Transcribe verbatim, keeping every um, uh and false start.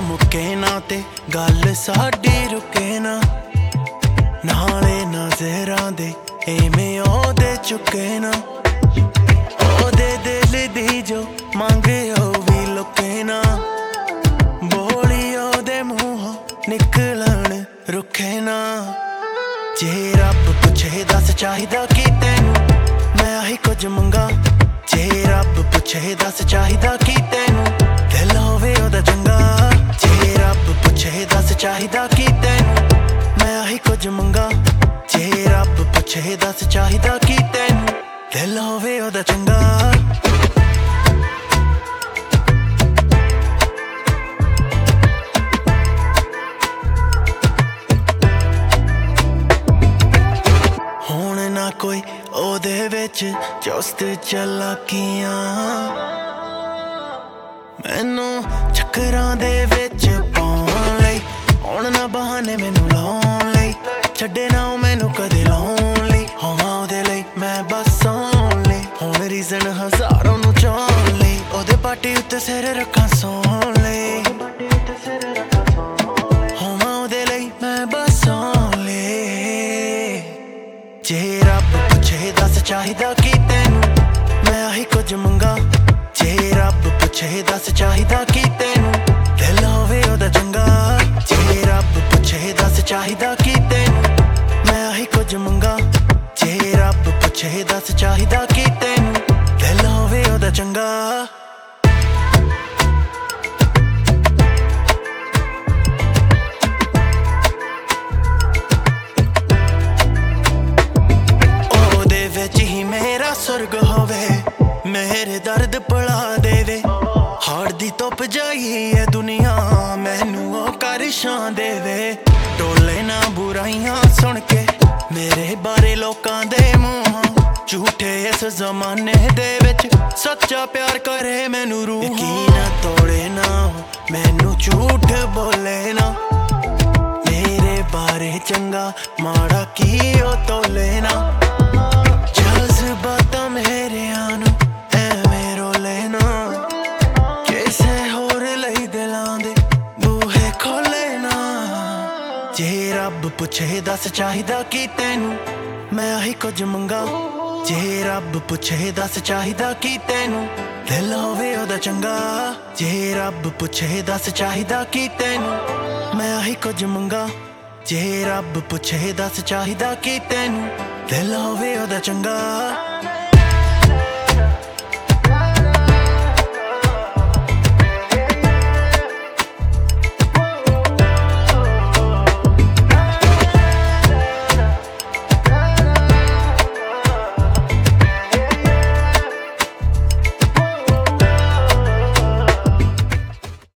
मुके ना ते गल साडी रुके ना, नाले नज़रां दे एवें ओहदे चुके ना। ओहदे दिल दी जो मंग ओ भी लुके ना, बोली ओहदे मूंहों निकलन रुखे ना। जे रब पुछे दस चाहिदा की तैनू, मैं आही कुछ मंगा। जे रब पुछे दस चाहिदा की तैनू, दिल होवे ओहदा चंगा। जे रब पुछे दस चाहिदा की तैनू, मैं आही कुछ मंगा। जे रब पुछे दस चाहिदा की तैनू, दिल होवे ओहदा चंगा। हुण ना कोई ओहदे विच चुस्त चलाकियां, मैनू चक्करां दे विच पाउण लई। हुण ना बहाने मैनू लाउण लई, छड्डे ना ओ मैनू कदे लाउण लई। होवां ओहदे लई मैं बस आउण लई, हुण रीज़न हज़ारों नू चाहण लई। ओहदे पाटी उत्ते सिर रखां सौण लई, होवां ओहदे लई मैं बस आउण लई। जे रब पुछे दस चाहिदा की तैनू, मैं आही कुछ मंगा। जे रब पुछे दस चाहिदा की तैनू, दिल होवे ओहदा चंगा। जे रब पुछे दस चाहिदा की तैनू, मैं आही कुछ मंगा। जे रब पुछे दस चाहिदा की तैनू, दिल होवे ओहदा चंगा। ओहदे विच ही मेरा सुरग होवे, मेरे दर्द भुला देवे। हाड़ दी धुप जाई है दुनिया, मैनू ओ कर छां देवे। टोले ना बुराइयां सुन के मेरे बारे लोकां दे मूंहों, झूठे इस जमाने दे विच सच्चा प्यार करे मैनू रूह। यकीन तोड़े ना मैनू झूठ बोले ना, मेरे बारे चंगा माड़ा की ओ तोले ना। जज्बातां मेरेयां नू एवें रोले ना, किसे होर लई दिलां दे बूहे खोले ना। जे रब पुछे दस चाहिदा की तैनू, मैं आही कुछ मंगा। जे रब पुछे दस चाहिदा की तैनू, दिल होवे ओहदा चंगा। जे रब पुछे दस चाहिदा की तैनू, मैं आही कुछ मंगा। जे रब पुछे दस चाहिदा की तैनू, दिल होवे ओहदा चंगा।